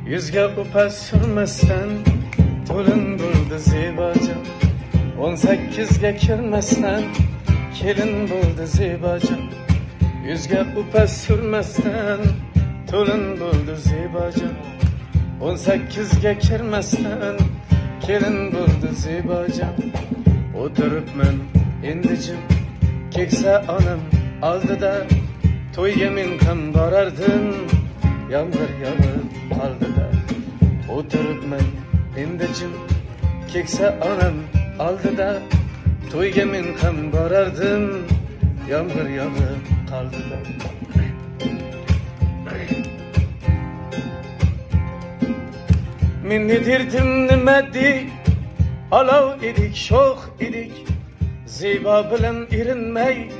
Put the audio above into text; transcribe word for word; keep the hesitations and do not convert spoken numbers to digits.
Yüzge upa sürmesden to'lin bo'ldi Zebojon. o'n sakkizga kirmasdan kelin bo'ldi Zebojon. Yüzge upa sürmesden to'lin bo'ldi Zebojon. o'n sakkizga kirmasdan kelin bo'ldi Zebojon. O'tiribman endi jim, keksa onam oldida, to'yga men ham borardim, yomg'ir yog'ib qoldida. O'tiribman endi jim, keksa onam oldida, to'yga men ham borardim, yomg'ir yog'ib qoldida. Men ne derdim nima dey, olov edik, sho'x edik, Zebo bilan erinmay